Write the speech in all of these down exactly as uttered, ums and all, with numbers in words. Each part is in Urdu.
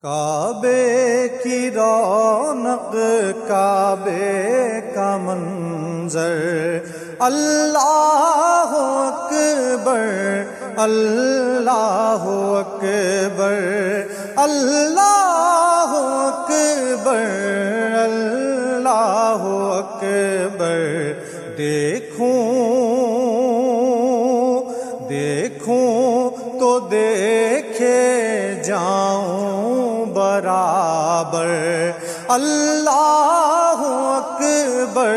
کعبے کی رونق کعبے کا منظر، اللہ اکبر اللہ اکبر اللہ اکبر اللہ اکبر۔ دیکھوں دیکھوں تو دیکھے جاؤں برابر، اللہ اکبر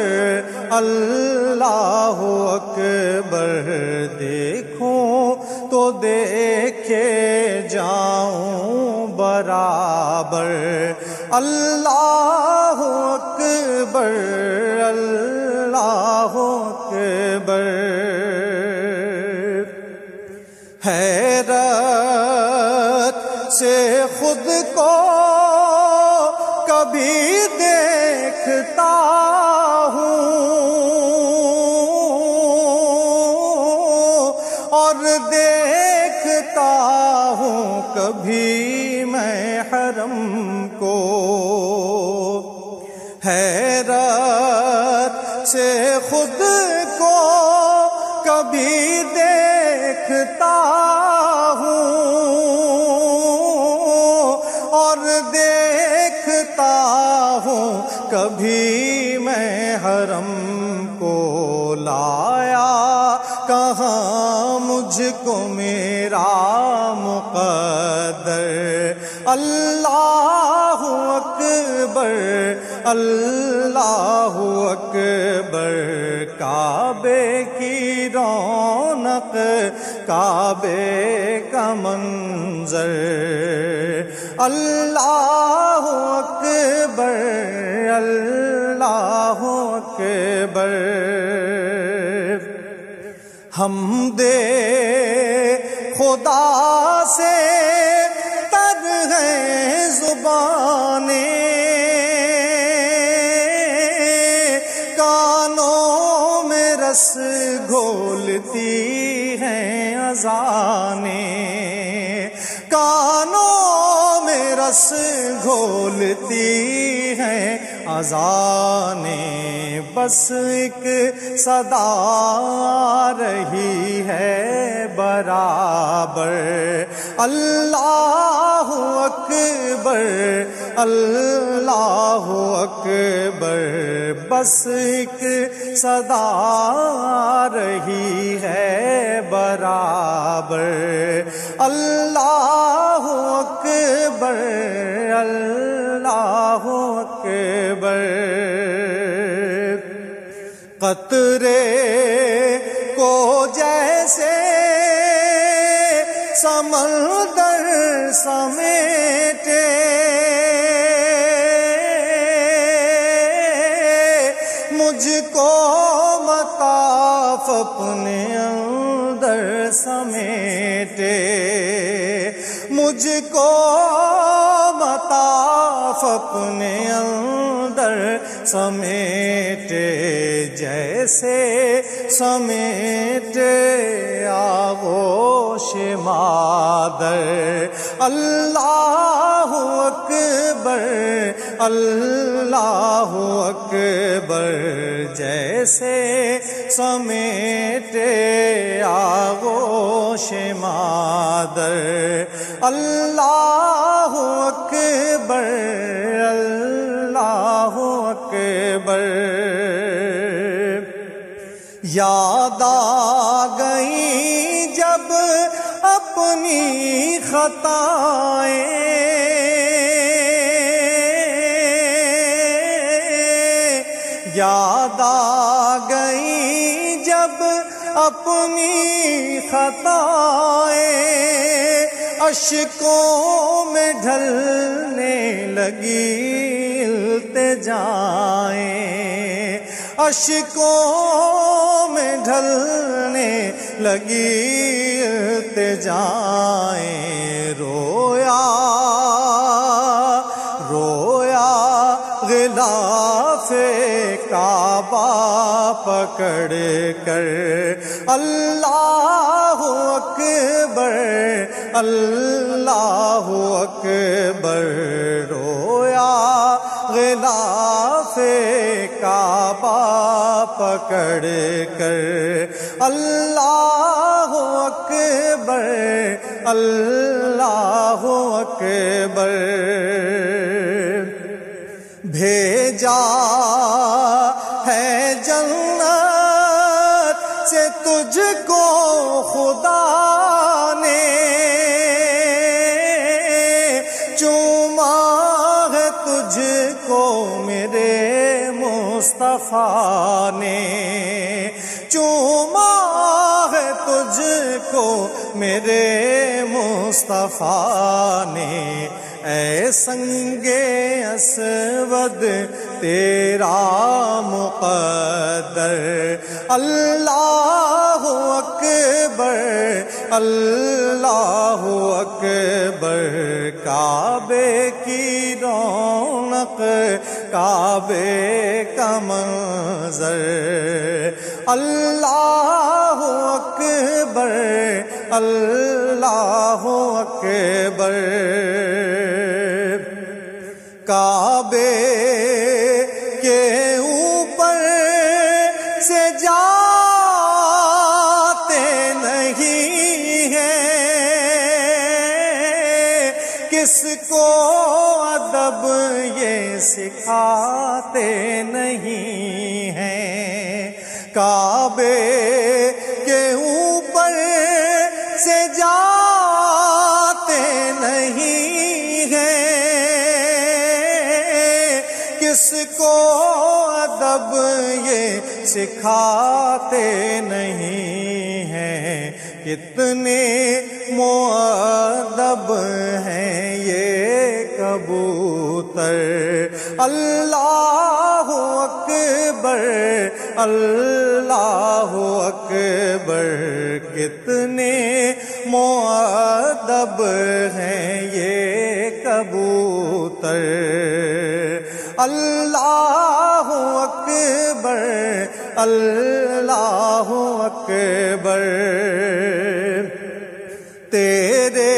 اللہ اکبر۔ دیکھوں تو دیکھے جاؤں برابر، اللہ اکبر اللہ اکبر۔ حیرت سے خود کو کبھی دیکھتا ہوں اور دیکھتا ہوں کبھی میں حرم کو۔ حیرت سے خود کو کبھی دیکھتا ہوں اور دیکھتا ہوں کبھی میں حرم کو۔ لایا کہاں مجھ کو میرا مقدر، اللہ اکبر اللہ اکبر۔ کعبے کی رونق کعبے کا منظر، اللہ اکبر اللہ اکبر۔ حمد خدا سے تر ہے زبانیں، کانوں میں رس گھولتی ہیں اذانیں، کانوں میں رس گھولتی ہیں اذانیں۔ بس ایک صدا آ رہی ہے برابر، اللہ اکبر اللہ اکبر۔ بس ایک صدا آ رہی ہے برابر، اللہ اکبر اللہ اکبر۔ قطرے کو جیسے سمندر سمیٹے، مجھ کو مطاف اپنے اندر سمیٹے، مجھ کو مطاف اپنے اندر سمیٹے، جیسے سمیٹے آغوش مادر، اللہ اکبر اللہ اکبر۔ جیسے سمیٹے آغوش مادر، اللہ اکبر اللہ اکبر۔ یاد آ گئی جب اپنی خطائیں، یاد آ گئی جب اپنی خطائیں، اشکوں میں ڈھلنے لگی التجائیں، اشکوں میں ڈھلنے لگی التجائیں۔ رویا رویا غلاف کعبہ پکڑ کر، اللہ اکبر اکبر اللہ اکبر رویا غلاف کعبہ پکڑ کر اللہ اکبر اللہ اکبر بھیجا ہے جنت سے تجھ کو خدا نے چوما ہے تجھ کو میرے مصطفیٰ نے چوما ہے تجھ کو میرے مصطفیٰ نے اے سنگ اسود تیرا مقدر اللہ اکبر اللہ اکبر کعبے کی رونق کعبے کا منظر اللہ اکبر اللہ اکبر کعبے کے اوپر سے جاتے نہیں ہیں کس کو ادب یہ سکھاتے نہیں ہیں کعبے کے اوپر سے جاتے نہیں ہیں کس کو ادب یہ سکھاتے نہیں ہیں کتنے مؤدب ہیں یہ کبوتر اللہ اکبر اللہ اکبر کتنے مؤدب ہیں یہ کبوتر اللہ اکبر اللہ اکبر تیرے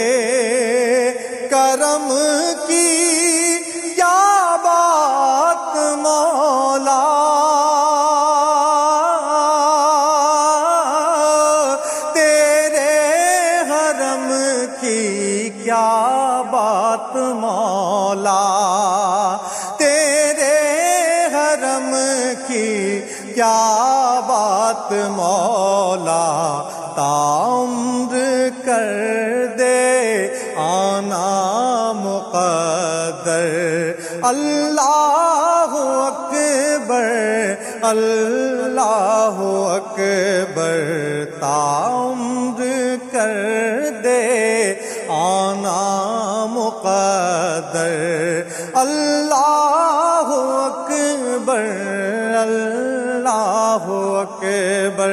کرم کی کیا بات مولا تیرے حرم کی کیا بات مولا تیرے حرم کی کیا بات مولا تعمر کر دے آنا مقدر اللہ اکبر اللہ اکبر تعمر کر دے آنا مقدر اللہ اکبر اللہ اکبر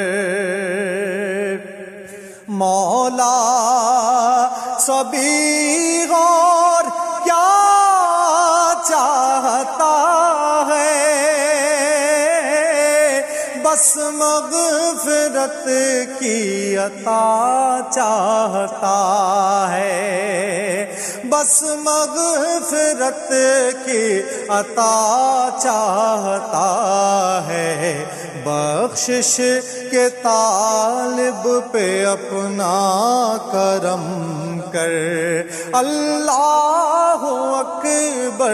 مولا صبیغ اور کیا چاہتا ہے بس مغفرت کی عطا چاہتا ہے بس مغفرت کی عطا چاہتا ہے بخشش کے طالب پہ اپنا کرم کر اللہ اکبر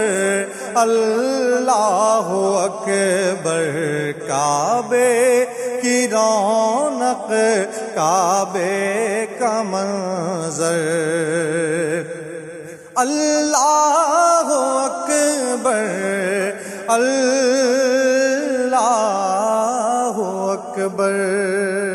اللہ اکبر کعبے کی رونق کعبے کا منظر اللہ اکبر اللہ اکبر